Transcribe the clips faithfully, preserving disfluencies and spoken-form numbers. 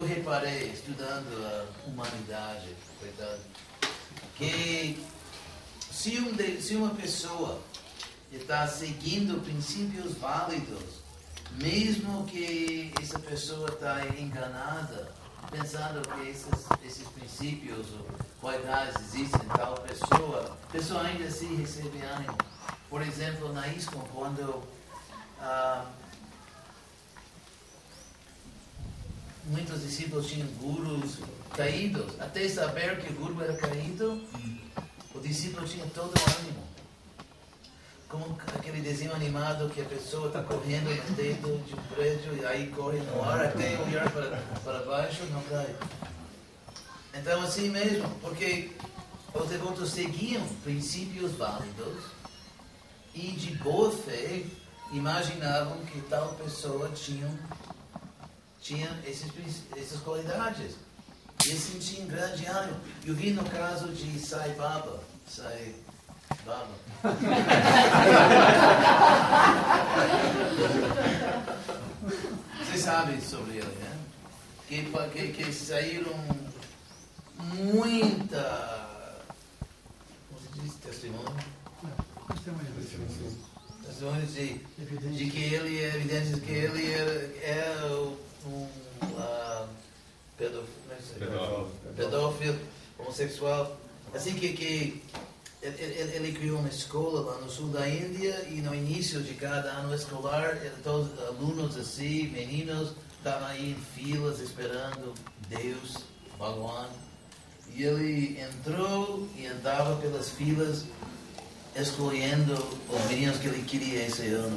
Eu reparei, estudando a humanidade, coitado, que se, um de, se uma pessoa está seguindo princípios válidos, mesmo que essa pessoa está enganada, pensando que esses, esses princípios ou qualidades existem em tal pessoa, a pessoa ainda assim recebe ânimo. Por exemplo, na ISKCON, quando ah, muitos discípulos tinham gurus caídos, até saber que o guru era caído, o discípulo tinha todo o ânimo. Como aquele desenho animado que a pessoa está correndo no teto de um prédio e aí corre no ar até olhar para, para baixo, não cai. Então assim mesmo, porque os devotos seguiam princípios válidos e de boa fé imaginavam que tal pessoa tinha, tinha esses, essas qualidades. E eles sentiam grande ânimo. Eu vi no caso de Sai Baba. Sai Baba. Vocês sabem sobre ele, né? Que, que, que saíram muita... Como se diz? Testemunho? Testemunhos de, de que ele é evidente que ele é, é um uh, pedófilo, pedófilo, homossexual. Assim que, que ele, ele criou uma escola lá no sul da Índia e no início de cada ano escolar, todos os alunos assim, meninos, estavam aí em filas esperando Deus, Bhagwan. E ele entrou e andava pelas filas escolhendo os meninos que ele queria esse ano.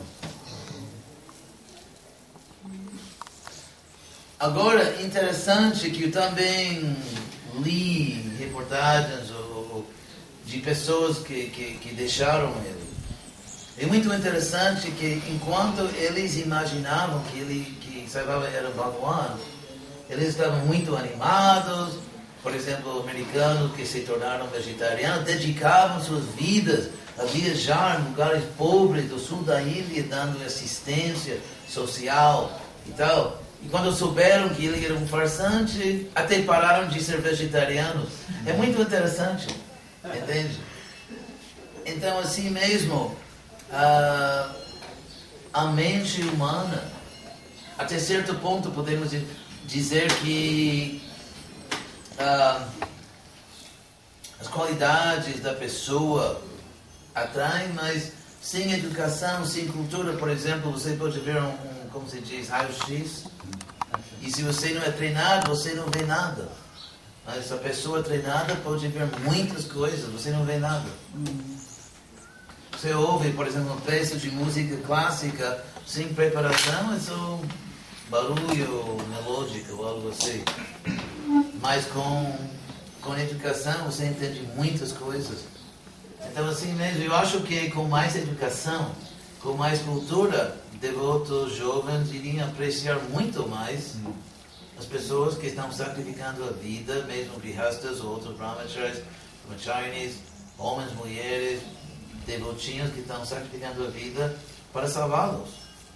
Agora, interessante que eu também li reportagens ou, de pessoas que, que, que deixaram ele. É muito interessante que enquanto eles imaginavam que ele que Sai Baba era Bhagwan, eles estavam muito animados. Por exemplo, americanos que se tornaram vegetarianos dedicavam suas vidas a viajar em lugares pobres do sul da Índia, dando assistência social e tal. E quando souberam que ele era um farsante, até pararam de ser vegetarianos. É muito interessante, entende? Então, assim mesmo, a, a mente humana, até certo ponto podemos dizer que a, as qualidades da pessoa atraem, mas sem educação, sem cultura, por exemplo, você pode ver um, um como se diz, raio-x, e se você não é treinado, você não vê nada. Mas a pessoa treinada pode ver muitas coisas, você não vê nada. Você ouve, por exemplo, uma peça de música clássica sem preparação, é só barulho melódico ou algo assim. Mas com, com educação você entende muitas coisas. Então, assim mesmo, eu acho que com mais educação, com mais cultura, devotos jovens iriam apreciar muito mais as pessoas que estão sacrificando a vida, mesmo grihastas ou outros brahmacharis, brahmacharis, homens, mulheres, devotinhos que estão sacrificando a vida para salvá-los.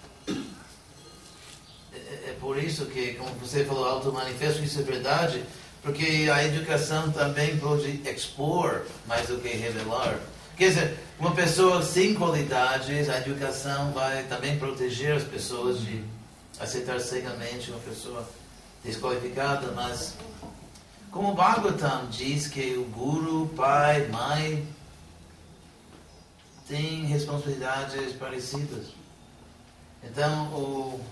É, é por isso que, como você falou, auto-manifesto, isso é verdade, porque a educação também pode expor mais do que revelar. Quer dizer, uma pessoa sem qualidades, a educação vai também proteger as pessoas de aceitar cegamente uma pessoa desqualificada, mas como o Bhagavatam diz que o guru, pai, mãe têm responsabilidades parecidas. Então, o...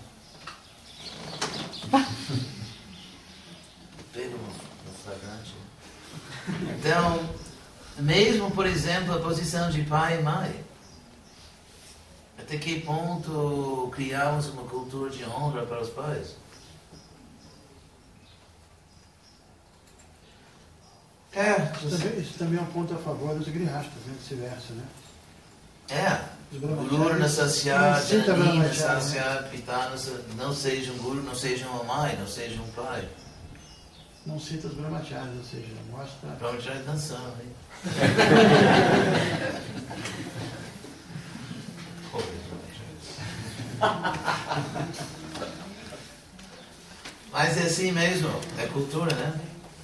Então, mesmo, por exemplo, a posição de pai e mãe, até que ponto criamos uma cultura de honra para os pais? É, isso, também, isso também é um ponto a favor dos grihastas, né? Vice-versa, né? É, guru nasasyat, jani nasasyat, pita não seja um guru, não seja uma mãe, não seja um pai. Não cita os brahmacharis, ou seja, mostra... Brahmachari dançando, hein? Mas Mas é assim mesmo, é cultura, né?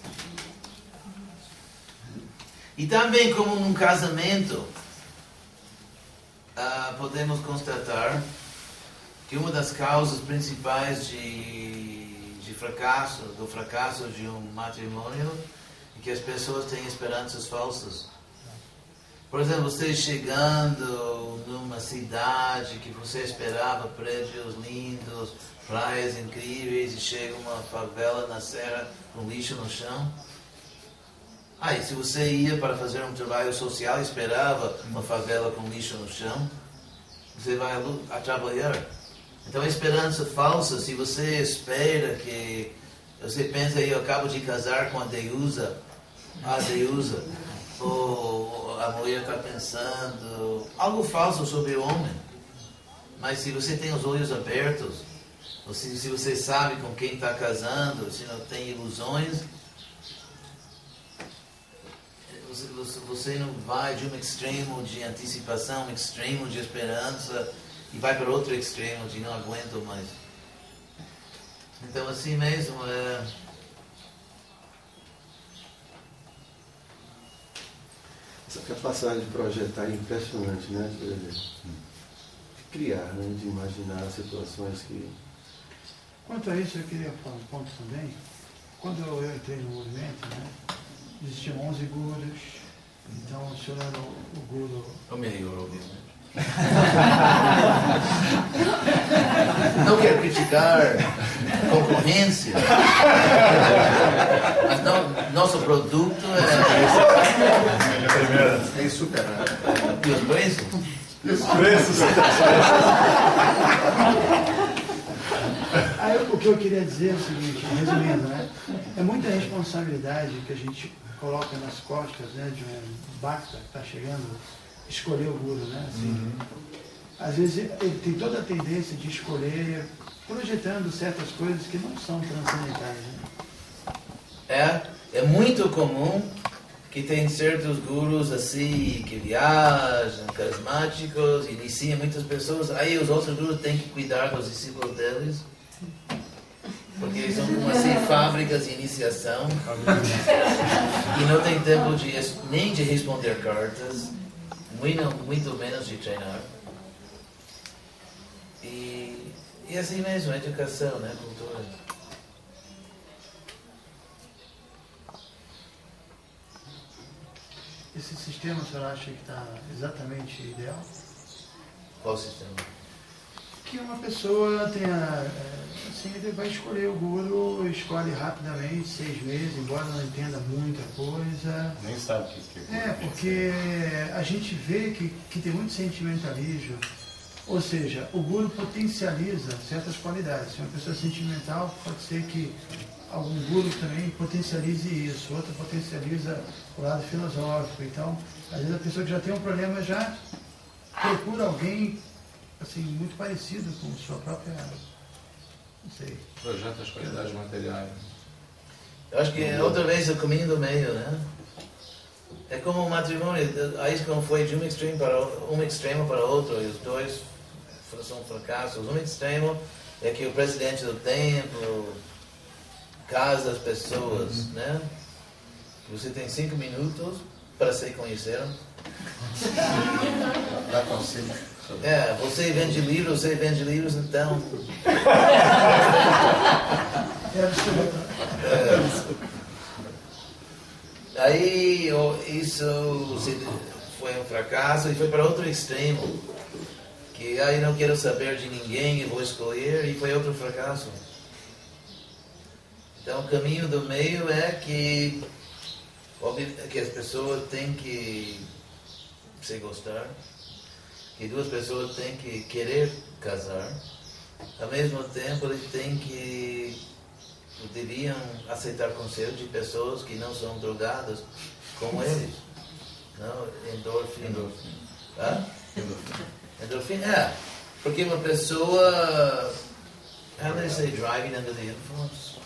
E também, como num casamento, uh, podemos constatar que uma das causas principais de, de fracasso, do fracasso de um matrimônio, é que as pessoas têm esperanças falsas. Por exemplo, você chegando numa cidade que você esperava prédios lindos, praias incríveis, e chega uma favela na serra com lixo no chão. Ah, e se você ia para fazer um trabalho social e esperava uma favela com lixo no chão, você vai a, a trabalhar. Então a esperança falsa, se você espera que... Você pensa, eu acabo de casar com a deusa, a deusa, ou a mulher está pensando algo falso sobre o homem. Mas se você tem os olhos abertos, ou se, se você sabe com quem está casando, se não tem ilusões, você, você não vai de um extremo de antecipação, um extremo de esperança, e vai para outro extremo de não aguento mais. Então assim mesmo é... Essa capacidade de projetar é impressionante, né? De criar, né? De imaginar situações que... Quanto a isso, eu queria falar um ponto também. Quando eu entrei no movimento, né, existiam onze gurus. Então, o senhor era o, o guru... O melhor, obviamente. Não quero criticar a concorrência, mas não, nosso produto é... É insuperável. E os preços? E os preços? Aí, o que eu queria dizer é o seguinte, resumindo, né? É muita responsabilidade que a gente coloca nas costas, né, de um bhakta que está chegando, escolher o guru, né? Assim, uhum. Às vezes ele tem toda a tendência de escolher projetando certas coisas que não são transcendentais, né? É, é muito comum que tem certos gurus assim, que viajam, carismáticos, iniciam muitas pessoas, aí os outros gurus têm que cuidar dos discípulos deles, porque eles são como assim, fábricas de iniciação, e não tem tempo de, nem de responder cartas, muito, muito menos de treinar. E, e assim mesmo, a educação, né, cultura. Esse sistema, o senhor acha que está exatamente ideal? Qual sistema? Que uma pessoa tenha, assim, ele vai escolher o guru, escolhe rapidamente, seis meses, embora não entenda muita coisa. Nem sabe o que é. É, porque a gente vê que, que tem muito sentimentalismo, ou seja, o guru potencializa certas qualidades. Se uma pessoa é sentimental, pode ser que algum guru também potencialize isso, outro potencializa o lado filosófico. Então, às vezes a pessoa que já tem um problema já procura alguém assim, muito parecido com sua própria, não sei. Projeta as qualidades materiais. Eu acho que é outra vez o caminho do meio, né? É como um matrimônio, aí como foi de um extremo para um extremo para outro, e os dois são fracassos. Um extremo é que o presidente do templo casa as pessoas, uhum. né? Você tem cinco minutos para se conheceram. Dá conselho. É, você vende livros, você vende livros, então. É. Aí isso foi um fracasso e foi para outro extremo, que aí não quero saber de ninguém e vou escolher, e foi outro fracasso. Então o caminho do meio é que, que as pessoas têm que se gostar, que duas pessoas têm que querer casar, ao mesmo tempo eles têm que deviam aceitar conselhos de pessoas que não são drogadas como eles. Não, endorfina. Endorfina. Ah? Endorfina. Endorfina, é. Porque uma pessoa, how do they say driving under the influence?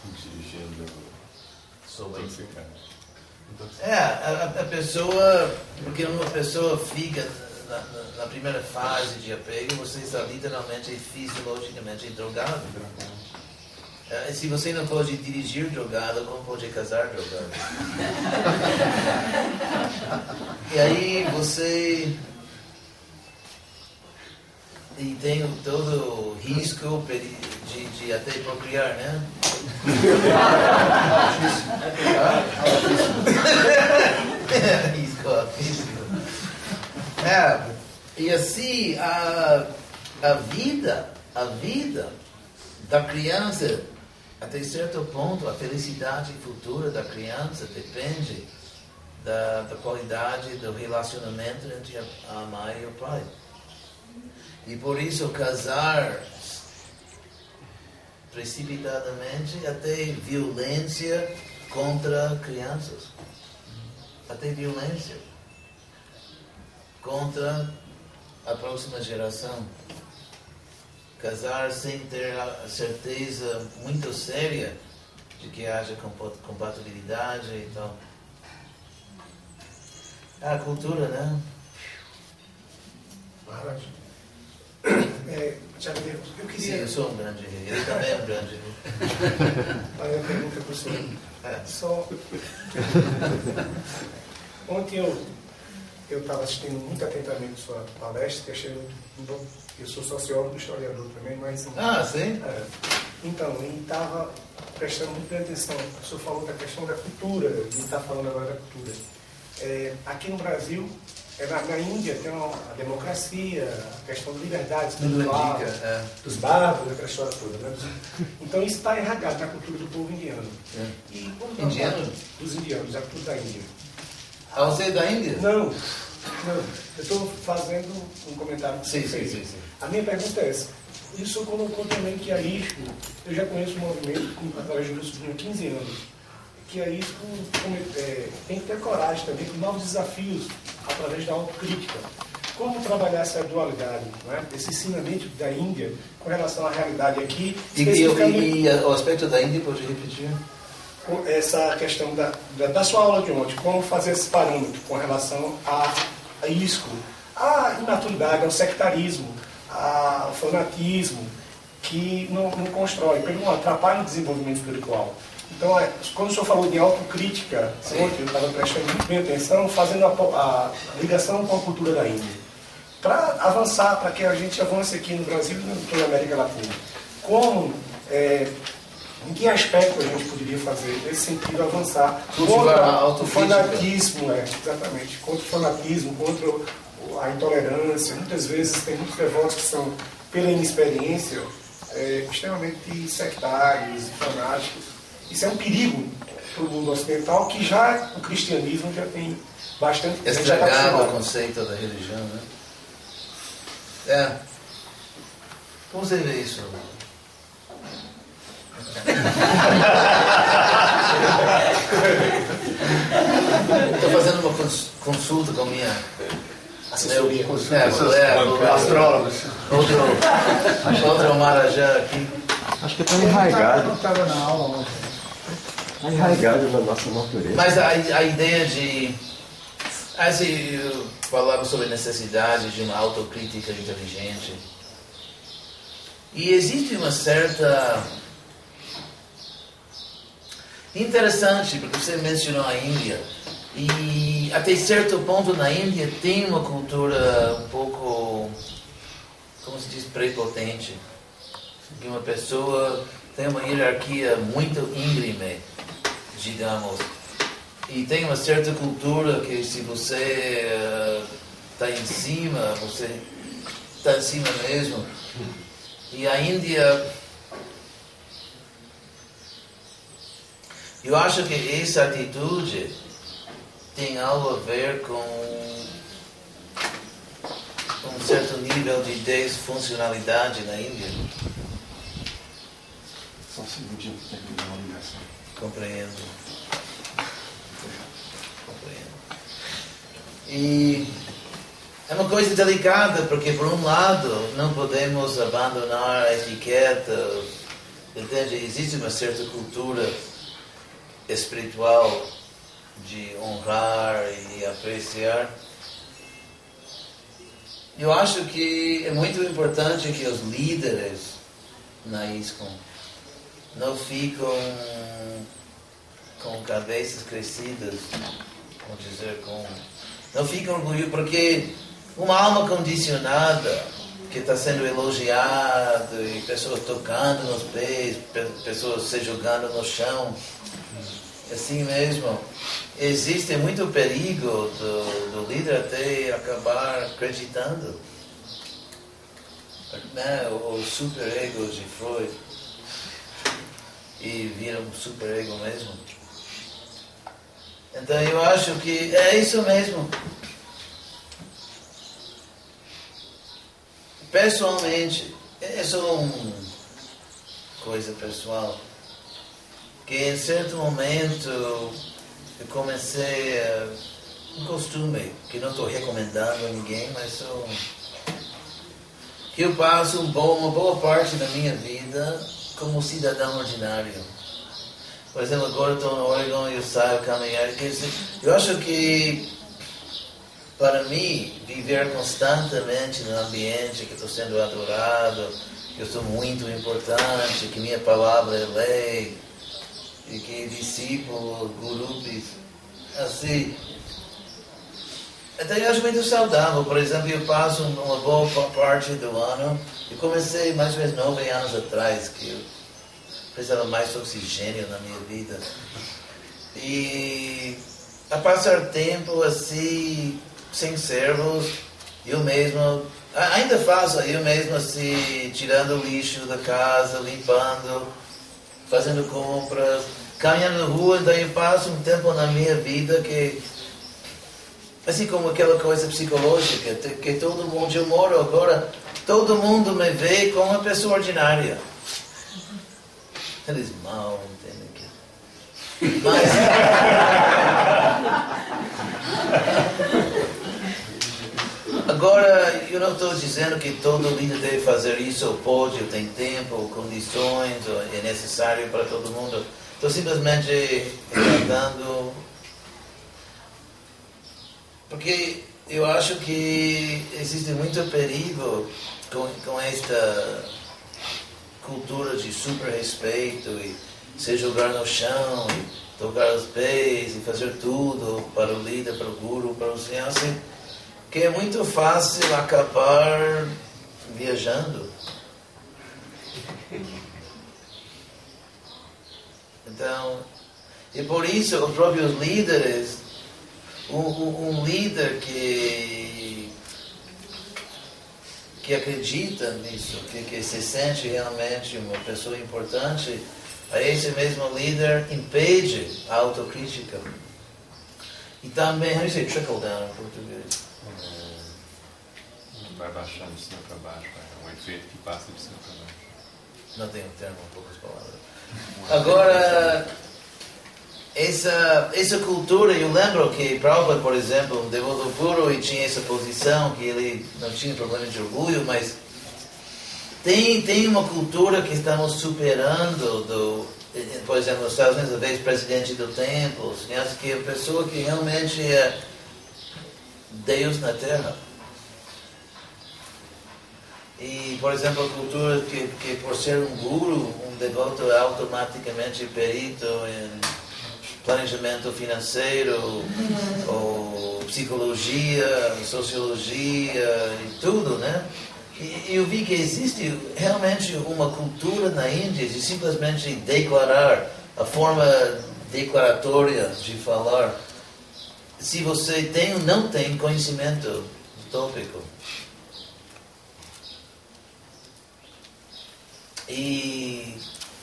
É, a, a pessoa, porque uma pessoa fica na, na, na primeira fase de apego, você está literalmente e fisiologicamente drogado. Se você não pode dirigir drogado, como pode casar drogado? E aí você... E tem todo o risco de, de até procriar, né? Risco altíssimo. É, e assim, a, a vida, a vida da criança, até certo ponto, a felicidade futura da criança depende da, da qualidade do relacionamento entre a, a mãe e o pai. E por isso casar precipitadamente até violência contra crianças. Até violência contra a próxima geração. Casar sem ter a certeza muito séria de que haja compatibilidade e tal. É a cultura, né? Maharaj. É, eu queria... Sim, eu sou um grande rei. Ele também é um grande rei. Aí a pergunta para o senhor. É. Só... Ontem eu eu estava assistindo muito atentamente sua palestra, que achei muito bom. Eu sou sociólogo e historiador também, mas... Ah, sim? É. Então, e estava prestando muita atenção. O senhor falou da questão da cultura, e está falando agora da cultura. É, aqui no Brasil, é, na, na Índia tem uma, a democracia, a questão da liberdade espiritual, é. dos bárbaros, aquela história toda. Né? Então isso está irradiado na cultura do povo indiano. É. E, quando Indiano? Dos indianos, a cultura da Índia. Ah, você é da Índia? Não, não. Eu estou fazendo um comentário. Sim, sim, sim, sim. A minha pergunta é essa. Isso colocou também que a I S C O, eu já conheço o movimento através do meu sobrinho há quinze anos, que a I S C O é, tem que ter coragem também com novos desafios através da autocrítica. Como trabalhar essa dualidade, não é? Esse ensinamento da Índia com relação à realidade aqui. E, e, e o aspecto da Índia, pode repetir? Essa questão da, da, da sua aula de ontem, como fazer esse parâmetro com relação à a I S C O, à imaturidade, ao sectarismo, ao fanatismo, que não, não constrói, que não atrapalha o desenvolvimento espiritual. Então, quando o senhor falou de autocrítica, ontem eu estava prestando muito bem atenção, fazendo a, a ligação com a cultura da Índia, para avançar, para que a gente avance aqui no Brasil e em toda a América Latina. Como... É, em que aspecto a gente poderia fazer nesse sentido avançar contra o fanatismo, é, exatamente, contra o fanatismo, contra a intolerância. Muitas vezes tem muitos devotos que são, pela inexperiência, é, extremamente sectários e fanáticos. Isso é um perigo para o mundo ocidental, que já o cristianismo já tem bastante... Estragado o conceito da religião, né? É. Como você vê isso? Estou fazendo uma consulta com minha assessoria, é, é, astrólogos. Outro, outro Marajá aqui. Acho que está enraizado. Não estava na aula ontem. Está enraizado na nossa natureza. Mas a, a ideia de... Assim, eu falava sobre a necessidade de uma autocrítica inteligente. E existe uma certa... Interessante, porque você mencionou a Índia, e até certo ponto na Índia tem uma cultura um pouco, como se diz, prepotente, que uma pessoa tem uma hierarquia muito íngreme, digamos, e tem uma certa cultura que se você está uh, em cima, você está em cima mesmo, e a Índia... Eu acho que essa atitude tem algo a ver com um certo nível de desfuncionalidade na Índia. Só um segundinho para terminar a ligação. Compreendo. Compreendo. E é uma coisa delicada, porque por um lado não podemos abandonar a etiqueta, entende? Existe uma certa cultura espiritual de honrar e apreciar. Eu acho que é muito importante que os líderes na I S C O não ficam com cabeças crescidas, vamos dizer, com, não ficam orgulhosos, porque uma alma condicionada, que está sendo elogiada, e pessoas tocando nos pés, pessoas se jogando no chão, assim mesmo, existe muito perigo do, do líder até acabar acreditando, né? O super-ego de Freud, e vira um super-ego mesmo. Então eu acho que é isso mesmo. Pessoalmente, é só uma coisa pessoal, que em certo momento eu comecei a, um costume, que não estou recomendando a ninguém, mas só que eu passo um bom, uma boa parte da minha vida como cidadão ordinário. Por exemplo, agora estou no Oregon e eu saio caminhar. Eu acho que, para mim, viver constantemente no ambiente que estou sendo adorado, que eu sou muito importante, que minha palavra é lei, e que discípulos, gurus, assim. Então eu acho muito saudável. Por exemplo, eu passo uma boa parte do ano, eu comecei mais ou menos nove anos atrás, que eu precisava mais oxigênio na minha vida. E a passar tempo assim, sem servos, eu mesmo, ainda faço eu mesmo assim, tirando o lixo da casa, limpando, fazendo compras, caminhando na rua. Então eu passo um tempo na minha vida que, assim como aquela coisa psicológica, que todo mundo, onde eu moro agora, todo mundo me vê como uma pessoa ordinária. Eles mal entendem que... Mas... Agora, eu não estou dizendo que todo líder deve fazer isso, ou pode, ou tem tempo, ou condições, ou é necessário para todo mundo. Estou simplesmente tratando... Porque eu acho que existe muito perigo com, com esta cultura de super respeito e se jogar no chão e tocar os pés e fazer tudo para o líder, para o guru, para o senhor, assim, que é muito fácil acabar viajando. Então, e por isso os próprios líderes, um, um, um líder que que acredita nisso, que, que se sente realmente uma pessoa importante, a esse mesmo líder impede a autocrítica. E também, how do you say trickle down em português? Vai baixando de cima para baixo, é um efeito que passa de cima para baixo. Não tem um termo, poucas palavras. Agora, essa, essa cultura, eu lembro que Prabhupada, por exemplo, um devoto puro, e tinha essa posição que ele não tinha problema de orgulho, mas tem, tem uma cultura que estamos superando, do, por exemplo, nos Estados Unidos, a vez presidente do templo, que é a pessoa que realmente é Deus na Terra. E, por exemplo, a cultura que, que por ser um guru, um devoto é automaticamente perito em planejamento financeiro, ou psicologia, sociologia e tudo, né? E eu vi que existe realmente uma cultura na Índia de simplesmente declarar, a forma declaratória de falar, se você tem ou não tem conhecimento tópico. E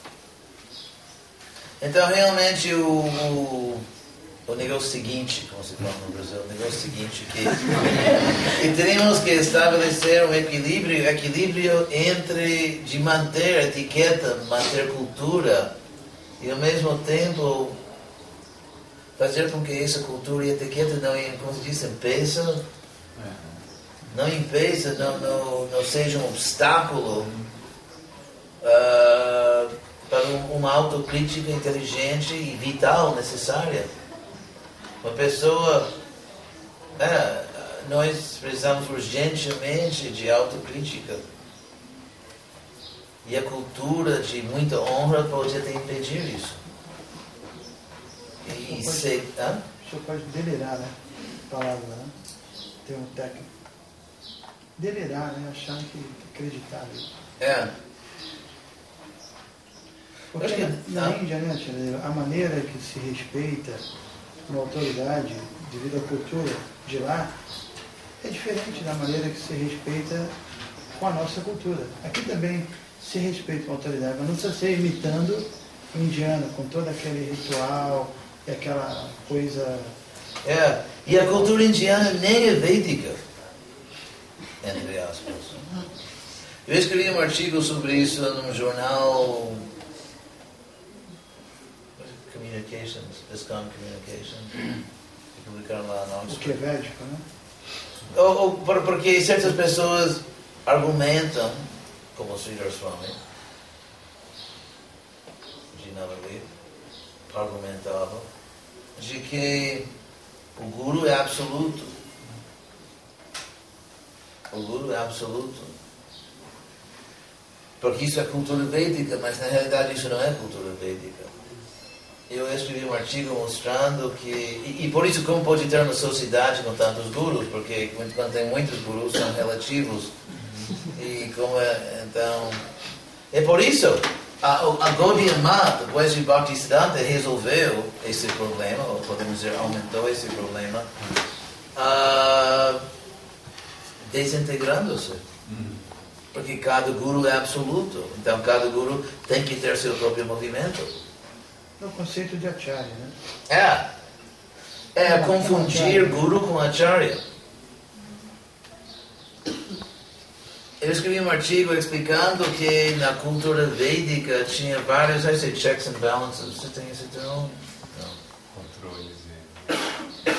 então realmente o, o, o negócio seguinte, como se fala no Brasil, o negócio seguinte que, que teremos que estabelecer um equilíbrio, equilíbrio entre de manter a etiqueta, manter cultura e ao mesmo tempo fazer com que essa cultura e etiqueta não, como se diz, impeça, não impeça, não, não, não seja um obstáculo Uh, para um, uma autocrítica inteligente e vital, necessária. Uma pessoa... É, nós precisamos urgentemente de autocrítica. E a cultura de muita honra pode até impedir isso. E pode, se, hã? O senhor pode delirar, né? Palavra, né? Tem um técnico. Delirar, né? Achar que acreditar. Né? É. Porque que, na, na ah. Índia, né, tia, a maneira que se respeita uma autoridade devido à cultura de lá é diferente da maneira que se respeita com a nossa cultura. Aqui também se respeita uma autoridade, mas não precisa ser imitando o indiano, com todo aquele ritual e aquela coisa... É, e a cultura indiana nem é védica, entre aspas. Eu escrevi um artigo sobre isso num jornal Communications, ISKCON Communications, que publicaram lá na O que é védico, né? Ou, ou, porque certas pessoas argumentam, como o Sridhar Swami, de Navali, argumentava, de que o Guru é absoluto. O Guru é absoluto. Porque isso é cultura védica, mas na realidade isso não é cultura védica. Eu escrevi um artigo mostrando que... E, e por isso como pode ter uma sociedade com tantos gurus, porque quando tem muitos gurus são relativos. E como é, então... É por isso, a, a Gaudiya Math, depois de Bhaktisiddhanta, resolveu esse problema, ou podemos dizer, aumentou esse problema, uh, desintegrando-se. Porque cada guru é absoluto, então cada guru tem que ter seu próprio movimento. É o conceito de acharya, né? É, é confundir guru com acharya. Eu escrevi um artigo explicando que na cultura védica tinha vários, I say, checks and balances. Você tem esse termo? Não. Controles e...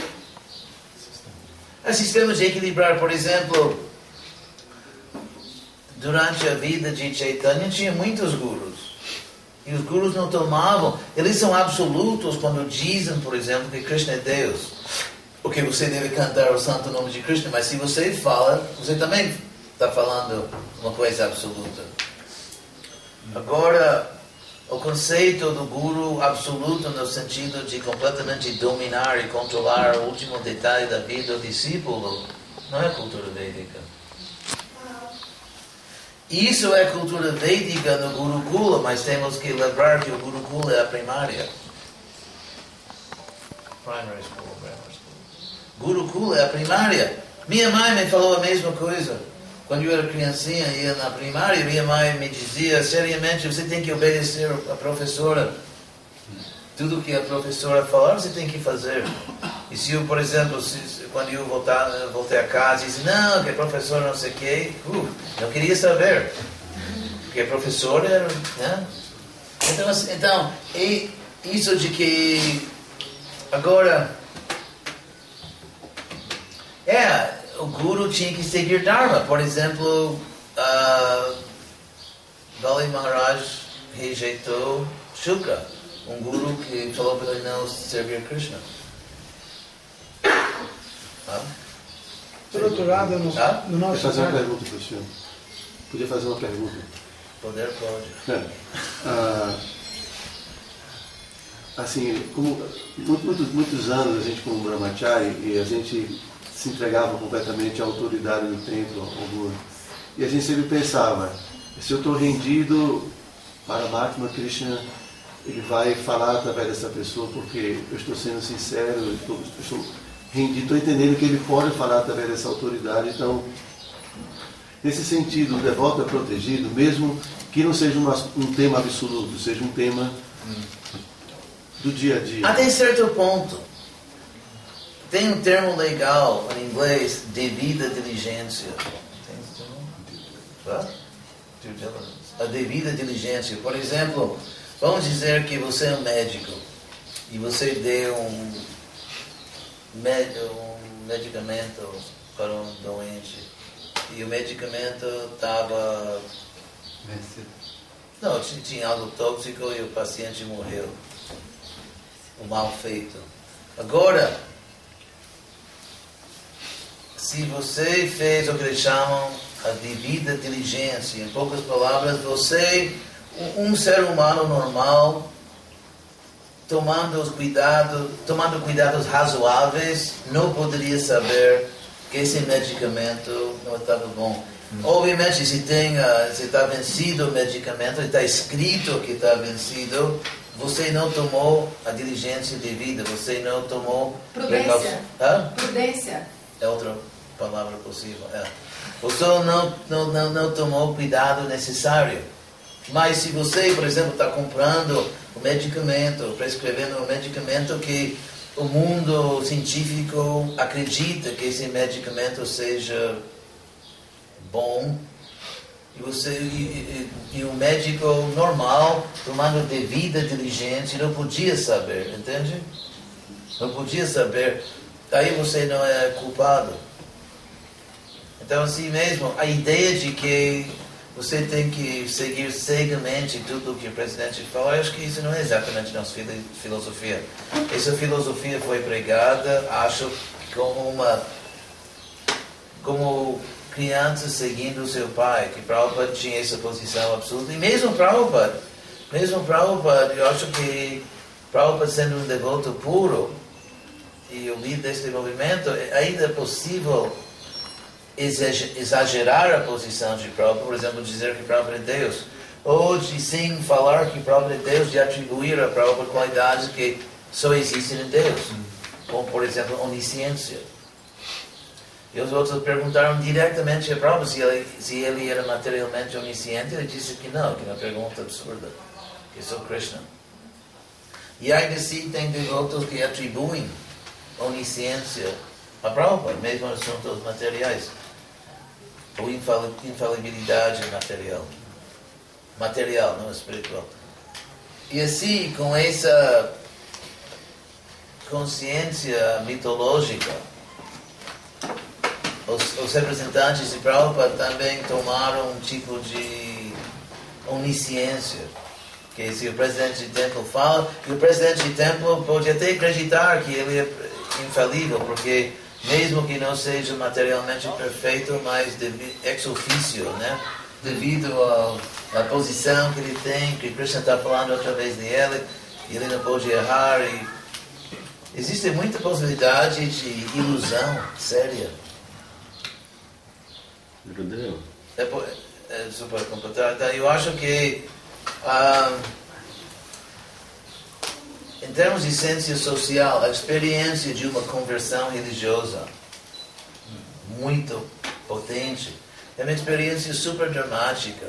Há sistemas de equilibrar, por exemplo, durante a vida de Chaitanya tinha muitos gurus. E os gurus não tomavam, eles são absolutos quando dizem, por exemplo, que Krishna é Deus. Porque você deve cantar o santo nome de Krishna, mas se você fala, você também está falando uma coisa absoluta. Agora, o conceito do guru absoluto no sentido de completamente dominar e controlar o último detalhe da vida do discípulo, não é cultura védica. Isso é cultura védica no Gurukula, mas temos que lembrar que o Gurukula é a primária. Primary school, grammar school. Gurukula é a primária. Minha mãe me falou a mesma coisa. Quando eu era criancinha e ia na primária, minha mãe me dizia, seriamente, você tem que obedecer a professora. Tudo que a professora falar, você tem que fazer. E se eu, por exemplo, se, quando eu voltar, voltei a casa e disse, não, que a professora não sei o quê, uh, não queria saber. Porque a professora, né? Então, então e isso de que agora, é, o guru tinha que seguir Dharma. Por exemplo, uh, Bali Maharaj rejeitou Shukra, um guru que falou para ele não servir Krishna. Ah? Por outro lado, no, ah? no nosso... Podia fazer uma pergunta para o senhor? Podia fazer uma pergunta? Poder pode. É. Ah, assim, como muitos, muitos anos a gente como brahmachari e a gente se entregava completamente à autoridade do templo, ao guru. E a gente sempre pensava, se eu estou rendido para Mahatma Krishna, ele vai falar através dessa pessoa porque eu estou sendo sincero, eu estou, eu estou rendido, estou entendendo que ele pode falar através dessa autoridade. Então, nesse sentido, o devoto é protegido, mesmo que não seja uma, um tema absoluto, seja um tema do dia a dia. Até certo ponto. Tem um termo legal em inglês, devida diligência. Tem esse termo? A devida diligência. Por exemplo, vamos dizer que você é um médico e você deu um, med, um medicamento para um doente e o medicamento estava... Não, tinha algo tóxico e o paciente morreu. O mal feito. Agora, se você fez o que eles chamam a devida diligência. Em poucas palavras, você, um ser humano normal, tomando os cuidados, tomando cuidados razoáveis, não poderia saber que esse medicamento não estava bom. Hum. Obviamente, se tem, uh, se está vencido o medicamento, está escrito que está vencido, você não tomou a diligência devida, você não tomou prudência. Hã? Prudência. É outra palavra possível. É. Você não, não, não, não tomou o cuidado necessário. Mas se você, por exemplo, está comprando o medicamento, prescrevendo um medicamento que o mundo científico acredita que esse medicamento seja bom, e você e, e, e o médico normal, tomando devida diligência, não podia saber, entende? Não podia saber. Aí você não é culpado. Então, assim mesmo, a ideia de que você tem que seguir cegamente tudo o que o presidente fala, eu acho que isso não é exatamente nossa filosofia. Essa filosofia foi pregada, acho, como uma como criança seguindo o seu pai, que Prabhupada tinha essa posição absoluta. E mesmo Prabhupada, mesmo Prabhupada, eu acho que Prabhupada sendo um devoto puro e o líder deste movimento, ainda é possível exagerar a posição de Prabhupada, por exemplo, dizer que Prabhupada é Deus, ou de sim falar que Prabhupada é Deus, de atribuir a Prabhupada qualidades que só existem em Deus, como por exemplo onisciência. E os outros perguntaram diretamente a Prabhupada se ele, se ele era materialmente onisciente, ele disse que não, que é uma pergunta absurda, que sou Krishna. E ainda assim tem devotos que atribuem onisciência a Prabhupada, mesmo em assuntos materiais, ou infalibilidade material. Material, não espiritual. E assim, com essa consciência mitológica, os, os representantes de Prabhupada também tomaram um tipo de onisciência. Que se o presidente de templo fala, e o presidente de templo pode até acreditar que ele é infalível, porque mesmo que não seja materialmente perfeito, mas ex officio, né? Devido à posição que ele tem, que Krishna está falando através dele, e ele não pode errar. E existe muita possibilidade de ilusão séria. É, é super complicado. Então, eu acho que ah, em termos de ciência social, a experiência de uma conversão religiosa muito potente é uma experiência super dramática.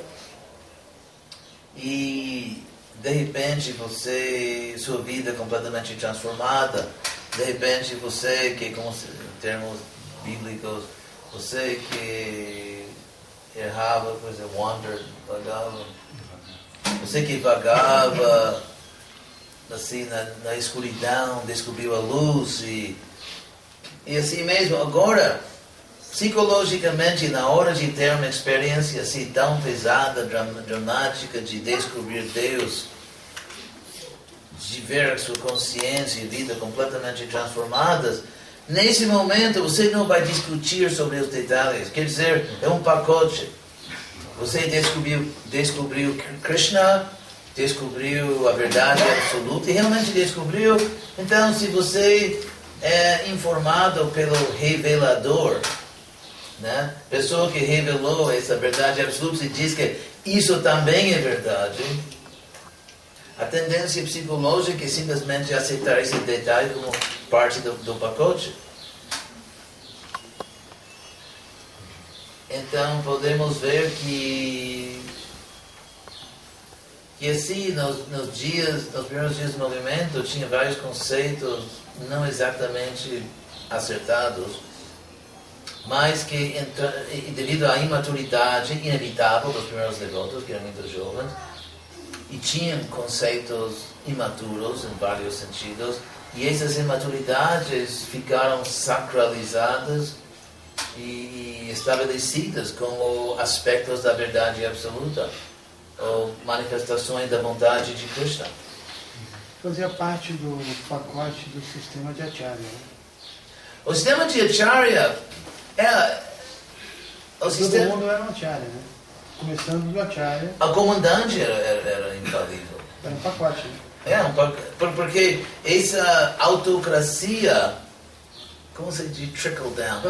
E de repente você, sua vida é completamente transformada. De repente você que, como em termos bíblicos, você que errava, coisa, wandered, vagava. Você que vagava assim na, na escuridão, descobriu a luz e, e assim mesmo. Agora, psicologicamente, na hora de ter uma experiência assim tão pesada, dramática, de descobrir Deus, de ver a sua consciência e vida completamente transformadas, nesse momento você não vai discutir sobre os detalhes. Quer dizer, é um pacote. Você descobriu, descobriu Krishna, descobriu a verdade absoluta e realmente descobriu. Então, se você é informado pelo revelador, né? Pessoa que revelou essa verdade absoluta e diz que isso também é verdade, a tendência psicológica é simplesmente aceitar esse detalhe como parte do, do pacote. Então podemos ver que que assim nos, nos dias, nos primeiros dias do movimento tinha vários conceitos não exatamente acertados, mas que devido à imaturidade inevitável dos primeiros devotos, que eram muito jovens, e tinham conceitos imaturos em vários sentidos, e essas imaturidades ficaram sacralizadas e estabelecidas como aspectos da verdade absoluta, ou manifestações da vontade de Krishna. Fazia parte do pacote do sistema de Acharya. Né? O sistema de Acharya é, o Todo sistema, mundo era um acharya, né? Começando do acharya, a comandante era, era, era infalível. era um pacote. Né? É, um pouco- por- porque essa autocracia, como se diz, trickle down?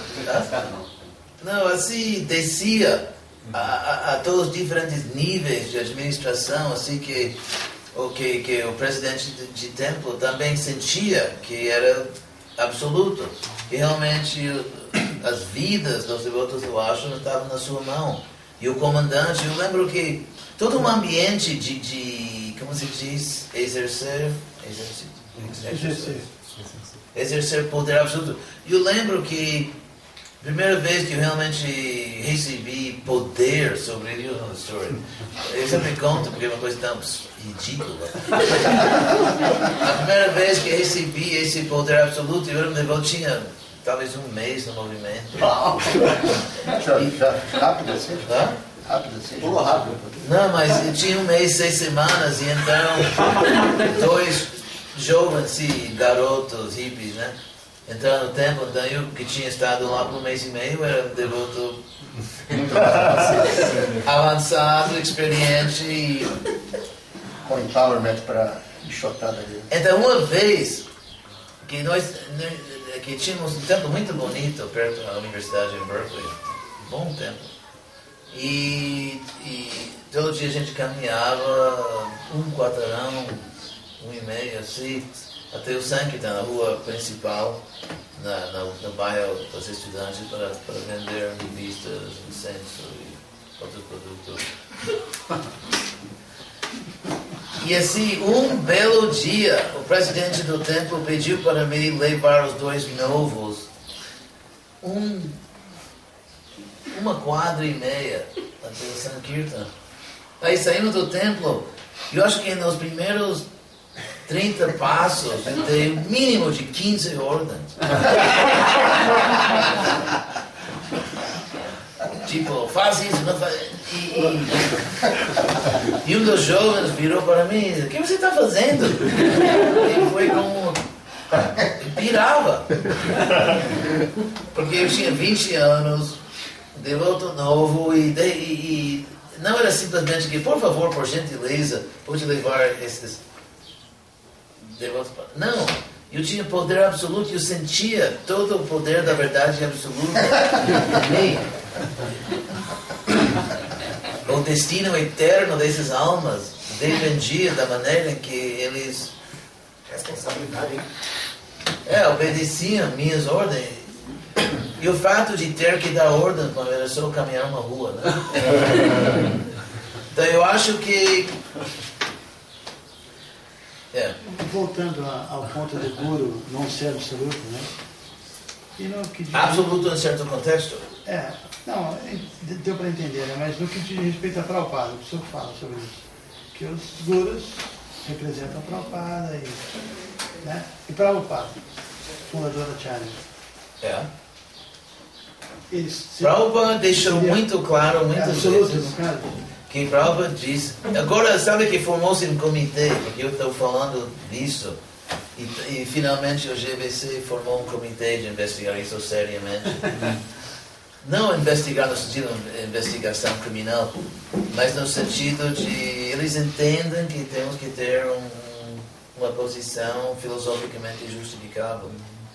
Não, assim, descia a, a, a todos os diferentes níveis de administração, assim que o, que, que o presidente de, de templo também sentia que era absoluto. E realmente as vidas dos devotos do ashram estavam na sua mão. E o comandante, eu lembro que todo um ambiente de, de como se diz, exercer, exercer, Exercer. exercer poder absoluto. Eu lembro que a primeira vez que eu realmente recebi poder sobre ele, uma história. Eu sempre conto porque é uma coisa tão ridícula. A primeira vez que eu recebi esse poder absoluto, eu era um devoto, tinha talvez um mês no movimento. Já, já, rápido assim? Hã? Rápido assim? Pulou rápido. Não, mas eu tinha um mês, seis semanas, e então dois jovens, sim, garotos, hippies, né? Entraram no templo, então eu que tinha estado lá por um mês e meio era um devoto avançado, experiente. E... Com empowerment para enxotada ali. Então uma vez que nós que tínhamos um templo muito bonito perto da universidade em Berkeley, bom templo. E, e todo dia a gente caminhava um quarteirão, um e meio assim, até o Sankirtan, na rua principal, na, na, no bairro dos estudantes, para, para vender revistas, incenso e outros produtos. E assim, um belo dia, o presidente do templo pediu para mim levar os dois novos um, uma quadra e meia até o Sankirtan. Aí saímos do templo, eu acho que nos primeiros trinta passos eu dei um mínimo de quinze ordens. Tipo, faz isso, não faz... E, e, e um dos jovens virou para mim e disse, o que você está fazendo? E foi como... pirava. Porque eu tinha vinte anos, devoto novo, e, de, e, e não era simplesmente que, por favor, por gentileza, pode levar esses devotos para... Não, eu tinha poder absoluto, eu sentia todo o poder da verdade absoluta em mim. O destino eterno dessas almas dependia da maneira em que eles Responsabilidade, hein? é, obedeciam minhas ordens. E o fato de ter que dar ordem quando era só caminhar uma rua, né? Então eu acho que... É. Voltando a, ao ponto do guru não ser absoluto, né? E no que diz, Absoluto em certo contexto. É, não, deu para entender, né? Mas no que diz respeito a Prabhupada, o professor fala sobre isso. Que os gurus representam Prabhupada e, né? E Prabhupada, fundador da China. É. Eles se- Prabhupada deixou seria- muito claro é muitas absoluto, vezes no caso. que Prabhupada diz... Agora, sabe que formou-se um comitê, porque eu estou falando disso, e, e finalmente o G V C formou um comitê de investigar isso seriamente. Não investigar no sentido de investigação criminal, mas no sentido de eles entendem que temos que ter um, uma posição filosoficamente justificável.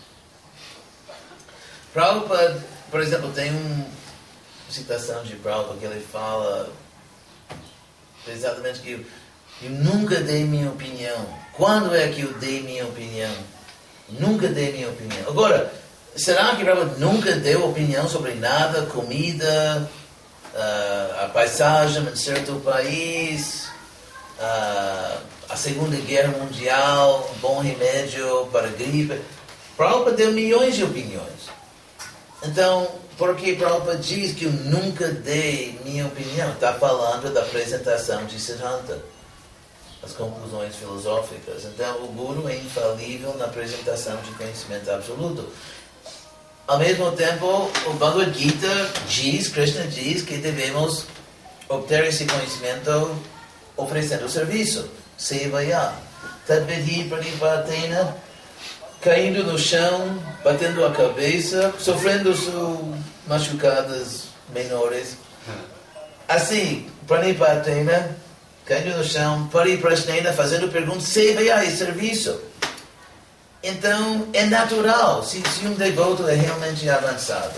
Prabhupada, por exemplo, tem uma citação de Prabhupada que ele fala exatamente que eu, eu nunca dei minha opinião. Quando é que eu dei minha opinião? Nunca dei minha opinião. Agora, será que Prabhupada nunca deu opinião sobre nada, comida, uh, a paisagem em certo país, uh, a Segunda Guerra Mundial, um bom remédio para a gripe? Prabhupada deu milhões de opiniões. Então, por que Prabhupada diz que eu nunca dei minha opinião? Está falando da apresentação de Siddhanta, as conclusões filosóficas. Então, o Guru é infalível na apresentação de conhecimento absoluto. Ao mesmo tempo, o Bhagavad Gita diz, Krishna diz que devemos obter esse conhecimento oferecendo serviço. Sevaya. Tadvidhi pranipatena, caindo no chão, batendo a cabeça, sofrendo suas machucadas menores. Assim, Pranipatena, caindo no chão, Pariprasnena, fazendo perguntas, Sevaya e serviço. Então, é natural, se, se um devoto é realmente avançado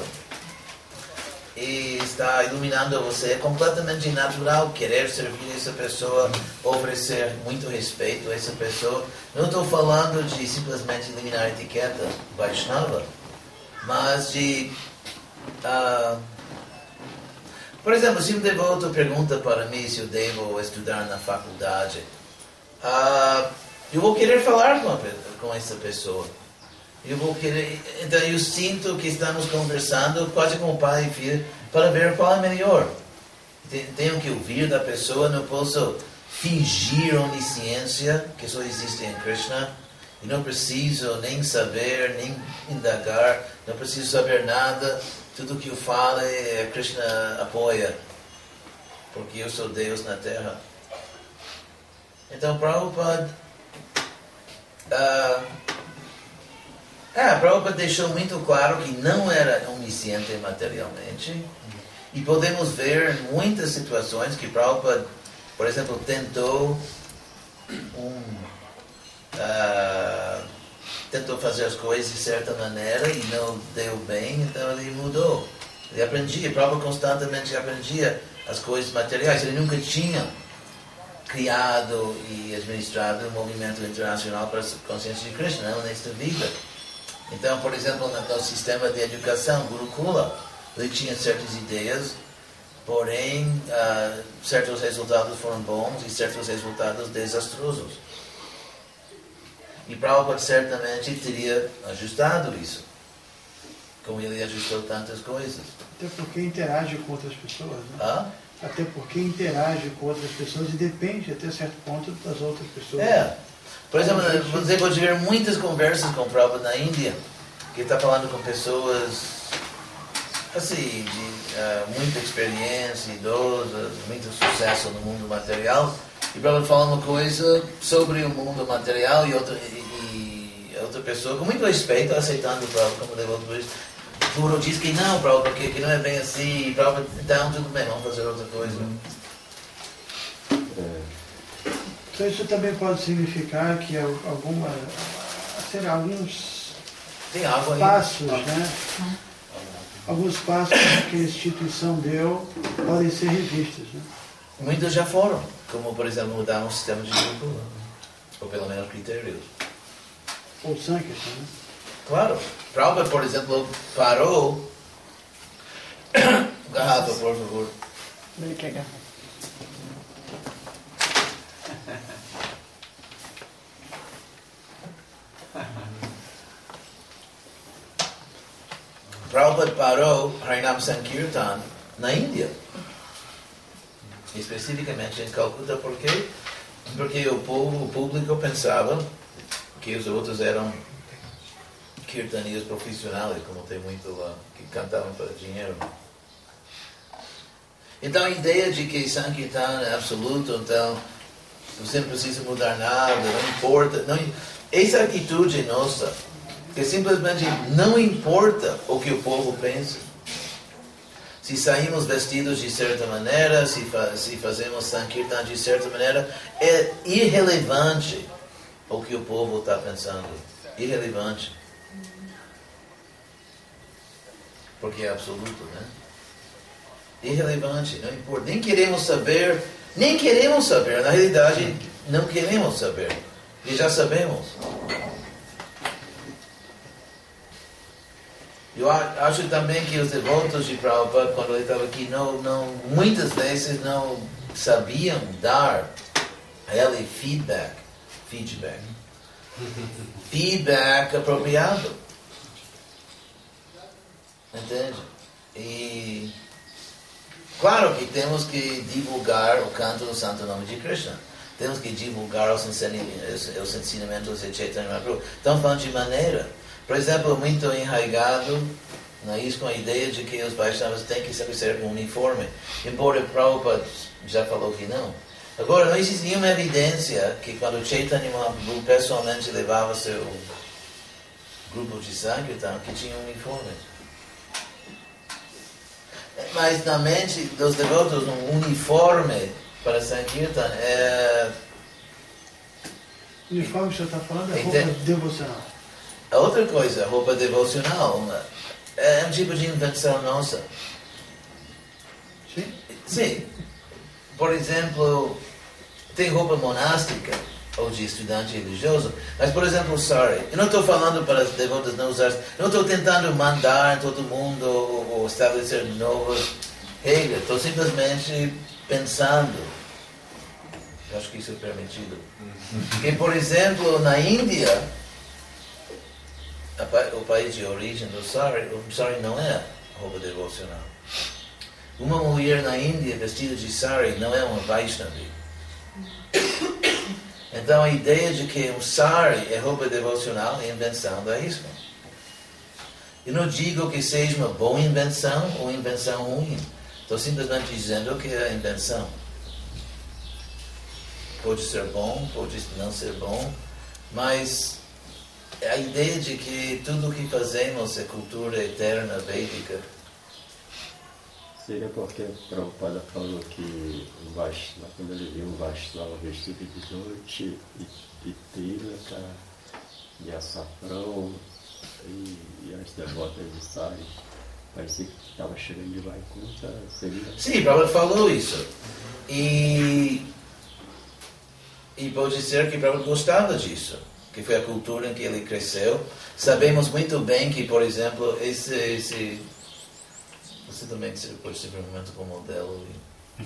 e está iluminando você, é completamente natural querer servir essa pessoa, oferecer muito respeito a essa pessoa. Não estou falando de simplesmente eliminar a etiqueta Vaishnava, mas de... Uh, por exemplo, se um devoto pergunta para mim se eu devo estudar na faculdade, uh, eu vou querer falar com, a, com essa pessoa. Eu vou querer, então eu sinto que estamos conversando quase como pai e filho para ver qual é melhor. Tenho que ouvir da pessoa, não posso fingir onisciência que só existe em Krishna. E não preciso nem saber, nem indagar, não preciso saber nada. Tudo que eu falo é Krishna apoia, porque eu sou Deus na Terra. Então Prabhupada Uh, é, Prabhupada deixou muito claro que não era onisciente materialmente. E podemos ver em muitas situações que Prabhupada, por exemplo, tentou um, uh, tentou fazer as coisas de certa maneira e não deu bem, então ele mudou. Ele aprendia, Prabhupada constantemente aprendia as coisas materiais. Ele nunca tinha criado e administrado um movimento internacional para a consciência de Krishna, não nesta vida. Então, por exemplo, no, no sistema de educação, Gurukula, ele tinha certas ideias, porém, uh, certos resultados foram bons e certos resultados desastrosos. E Prabhupada certamente teria ajustado isso, como ele ajustou tantas coisas. Até porque interage com outras pessoas, né? Ah? Até porque interage com outras pessoas e depende até certo ponto das outras pessoas. É. Por exemplo, você pode ver muitas conversas com o Prabhupada na Índia, que está falando com pessoas assim, de uh, muita experiência, idosas, muito sucesso no mundo material, e o Prabhupada fala uma coisa sobre o mundo material e outra, e, e outra pessoa com muito respeito aceitando o Prabhupada como devoto. O Guru diz que não, Prabhupada, que, que não é bem assim, Prabhupada, então tudo bem, vamos fazer outra coisa. Então isso também pode significar que alguma, sei lá, alguns Tem água aí. passos, né? Alguns passos que a instituição deu podem ser revistos, né? Muitos já foram, como por exemplo mudar um sistema de Gurukula, ou pelo menos critérios. Ou Sankirtan, né? Claro. Prabhupada, por exemplo, parou. Garrafa, por favor. Ele quer garrafa. Prabhupada parou Harinam Sankirtan na Índia. Especificamente em Calcutta, por quê? Porque o povo, o público pensava que os outros eram kirtanias profissionais, como tem muito lá, que cantavam para dinheiro. Então a ideia de que Sankirtan é absoluto, então você não precisa mudar nada, não importa. Não, essa atitude nossa, que simplesmente não importa o que o povo pensa. Se saímos vestidos de certa maneira, se, fa se fazemos Sankirtan de certa maneira, é irrelevante o que o povo está pensando. Irrelevante. Porque é absoluto, né? Irrelevante, não importa. Nem queremos saber, nem queremos saber. Na realidade, não queremos saber. E já sabemos. Eu acho também que os devotos de Prabhupada, quando ele estava aqui, não, não, muitas vezes não sabiam dar a ele feedback. Feedback. Feedback apropriado. Entende? E claro que temos que divulgar o canto do Santo Nome de Krishna. Temos que divulgar os ensinamentos, os ensinamentos de Chaitanya Mahaprabhu. Estamos falando de maneira. Por exemplo, muito enraizado na isso com a ideia de que os Vaishnavas têm que sempre ser um uniforme. Embora Prabhupada já falou que não. Agora, não existe nenhuma evidência que quando Chaitanya Mahaprabhu pessoalmente levava seu grupo de Sankirtan, que tinha um uniforme. Mas na mente dos devotos, um uniforme para Sankirtan é... O uniforme que você está falando é Entendi. roupa devocional. A outra coisa, roupa devocional, é um tipo de invenção nossa. Sim? Sim. Por exemplo, tem roupa monástica ou de estudante religioso, mas, por exemplo, o sari. Eu não estou falando para os devotos não usar, não estou tentando mandar todo mundo ou, ou estabelecer novas regras, estou simplesmente pensando. Eu acho que isso é permitido. Que, por exemplo, na Índia, o país de origem do sari, o sari não é roupa devocional. Uma mulher na Índia vestida de sari não é uma Vaishnavi. Então a ideia de que um sari é roupa devocional é invenção da ISKCON. Eu não digo que seja uma boa invenção ou invenção ruim. Estou simplesmente dizendo que é invenção. Pode ser bom, pode não ser bom, mas a ideia de que tudo o que fazemos é cultura eterna, védica. Seria porque o Prabhupada falou que o Vaishnava, quando ele viu o Vaishnava vestido de noite e, e tílaka, de açafrão e, e as devotas de sari, parecia que estava chegando de Vaikuntha, seria... Sim, o Prabhupada falou isso. E, e pode ser que o Prabhupada gostava disso, que foi a cultura em que ele cresceu. Sabemos muito bem que, por exemplo, esse... esse você também pode ser um momento como modelo. E...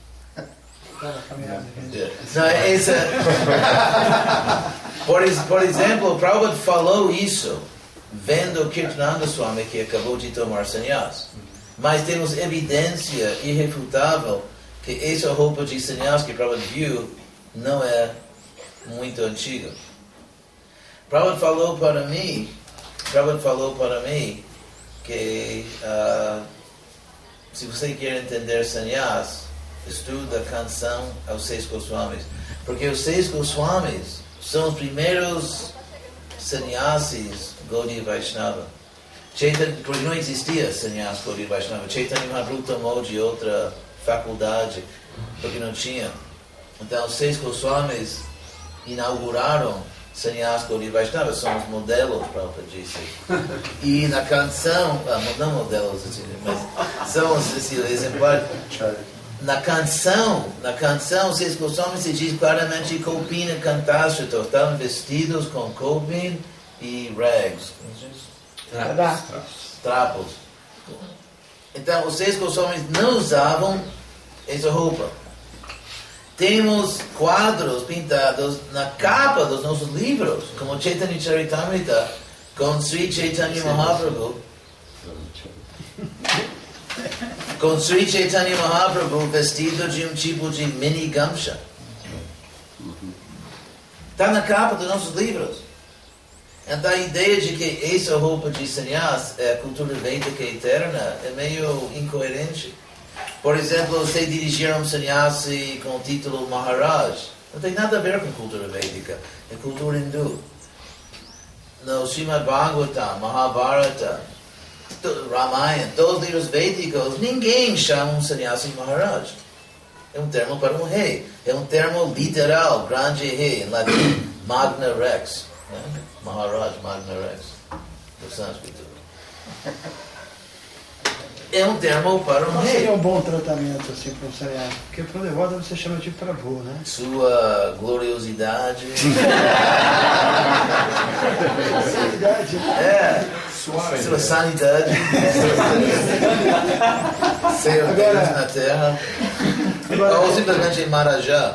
Não, essa... por, por exemplo, o Prabhupada falou isso vendo Kirtananda Swami, que acabou de tomar sannyas. Mas temos evidência irrefutável que essa roupa de sannyas que o Prabhupada viu não é muito antiga. Prabhupada falou para mim, Prabhupada falou para mim que uh, se você quer entender sannyas, estuda a canção aos seis Goswamis. Porque os seis Goswamis são os primeiros sannyasis Gaudiya Vaishnava. Chaitanya, porque não existia sannyas Gaudiya Vaishnava. Chaitanya Mahaprabhu tomou de outra faculdade, porque não tinha. Então os seis Goswamis inauguraram sannyas Gaudiya Vaishnava, são os modelos, Prabhupada disse. E na canção, não modelos, mas são os exemplares. Na canção, na canção, seis Goswamis se diz claramente Kopina Kantastra, estavam vestidos com Kopin e rags. Trapos. Trapos. Então, os seis Goswamis não usavam essa roupa. Temos quadros pintados na capa dos nossos livros, como Chaitanya Charitamrita, com Sri Chaitanya Mahaprabhu. Com Sri Chaitanya Mahaprabhu vestido de um tipo de mini gamsha. Está na capa dos nossos livros. Então a ideia de que essa roupa de sannyas é a cultura védica eterna é meio incoerente. Por exemplo, você dirigir um sannyasi com o título Maharaj. Não tem nada a ver com cultura védica. É cultura hindu. No Srimad Bhagavatam, Mahabharata, Ramayana, todos os livros védicos, ninguém chama um sannyasi Maharaj. É um termo para um rei. É um termo literal, grande rei, em latim, Magna Rex. Né? Maharaj, Magna Rex, do sânscrito. É um termo para um Não rei. seria um bom tratamento assim para um sannyasi? Porque para o devoto você chama de Prabhu, né? Sua gloriosidade. Sanidade. É. Suave. Sua sanidade. Ser um Deus na terra. Agora, Ou simplesmente em Marajá.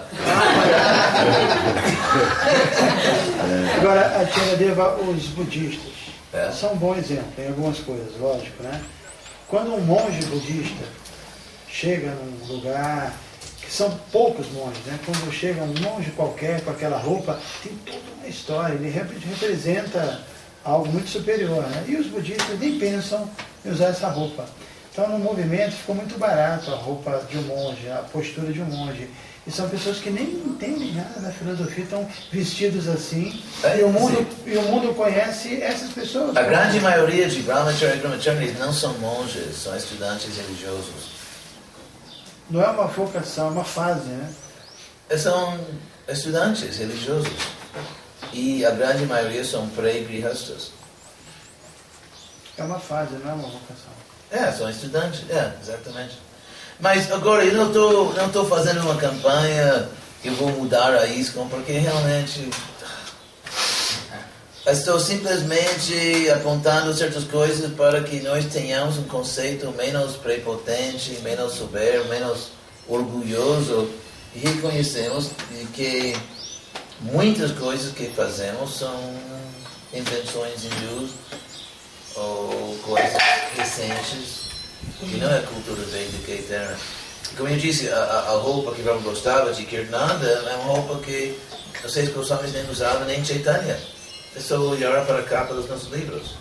agora a Tiradeva, os budistas, É. são um bom exemplo em algumas coisas, lógico, né? Quando um monge budista chega num lugar, que são poucos monges, né? Quando chega um monge qualquer com aquela roupa, tem toda uma história, ele rep- representa algo muito superior, né? E os budistas nem pensam em usar essa roupa. Então no movimento ficou muito barato a roupa de um monge, a postura de um monge. E são pessoas que nem entendem nada da filosofia, estão vestidos assim, É, e, o mundo, sim. e o mundo conhece essas pessoas. A grande maioria de Brahmachari e Brahmacharis não são monges, são estudantes religiosos. Não é uma vocação, é uma fase, né? São estudantes religiosos. E a grande maioria são pré-grihastas. É uma fase, não é uma vocação. É, são estudantes, é, exatamente. Mas agora eu não estou não tô fazendo uma campanha, eu vou mudar a ISKCON, porque realmente estou simplesmente apontando certas coisas para que nós tenhamos um conceito menos prepotente, menos soberbo, menos orgulhoso e reconhecemos que muitas coisas que fazemos são invenções hindus ou coisas recentes que não é cultura védica eterna. Como eu disse, a, a roupa que Brahma gostava de Kirtananda é uma roupa que não sei se Goswamis nem usava, nem Chaitanya. É só olhar para a capa dos nossos livros.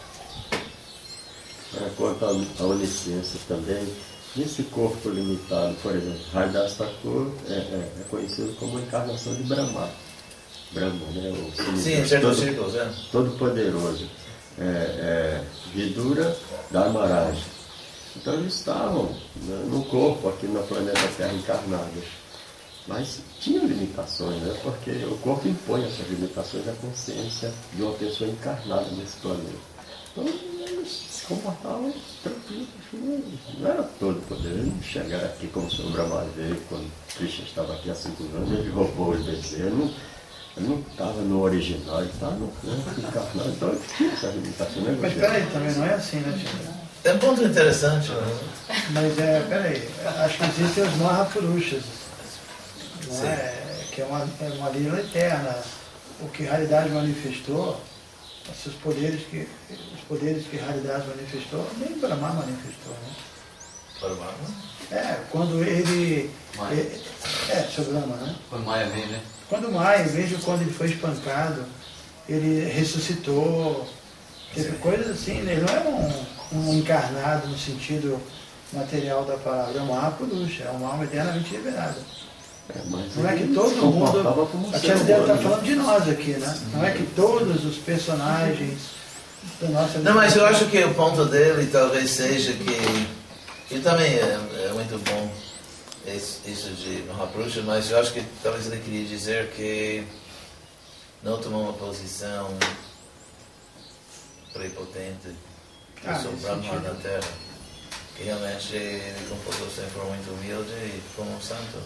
Quanto à onisciência também, nesse corpo limitado, por exemplo, Haridas Thakur é, é, é conhecido como a encarnação de Brahma. Brahma, né? O Sim, em certos todo, círculos, é. todo poderoso. É, é, Vidura Dharmaraj. Então eles estavam, né, no corpo aqui no planeta Terra encarnados. Mas tinham limitações, né? Porque o corpo impõe essas limitações à consciência de uma pessoa encarnada nesse planeta. Então eles se comportavam tranquilos, não era todo poder. Eles não chegaram aqui como o senhor Brahma veio quando Krishna estava aqui há cinco anos, ele roubou os bezerros. Ele não, ele não estava no original, ele estava no corpo encarnado. Então ele tinha essas limitações. Né? Mas peraí, também não é assim, né, Tio? É um ponto interessante, né? Mas é, peraí, acho que existem os Mahapurushas, não é? Que é uma, é uma lila eterna. O que Haridás manifestou, esses poderes que, os poderes que Haridás manifestou, nem Brahma manifestou, né? Brahma? É, quando ele... Maia. ele é, sobre Brahma, né? Quando Maia vem, né? Quando Maia, mesmo quando ele foi espancado, ele ressuscitou, teve coisas assim, né? Ele não era um, um encarnado no sentido material da palavra, é um Mahapurusha, é uma alma eternamente liberada. É, mas Não é que ele todo se comportava mundo. como um A ser Tia Adela está humano, né? falando de nós aqui, né? Não é que todos os personagens da nossa. Não, mas eu acho que o ponto dele talvez seja que. E também é, é muito bom isso, isso de Mahapurusha, mas eu acho que talvez ele queria dizer que não tomou uma posição prepotente. Eu Ah, sou nesse Brahma sentido. na Terra. Que realmente ele comportou sempre muito humilde e como um santo.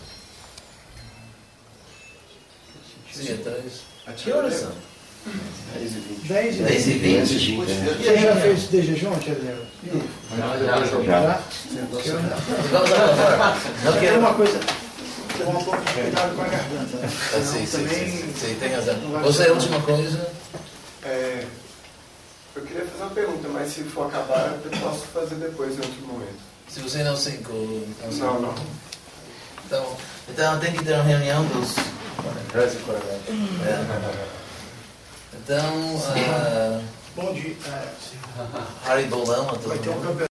Sim, então é isso. Que horas são? dez e dez e vinte. vinte? Você já fez de jejum, Tia Adela? Já? Vamos lá, não Tem quero uma coisa. Tomar um pouco de cuidado com a garganta, né? Ah, sim, Senão sim, também. sim, sim, tem razão. não vai Você, a funcionar. última coisa? É, eu queria fazer uma pergunta, mas se for acabar, eu posso fazer depois, em outro momento. Se você não se inclui... Não, não. Então, então tem que ter uma reunião dos... É. Então, ah, Bom dia. É, Hari Bolama, todo vai ter um mundo. campeonato.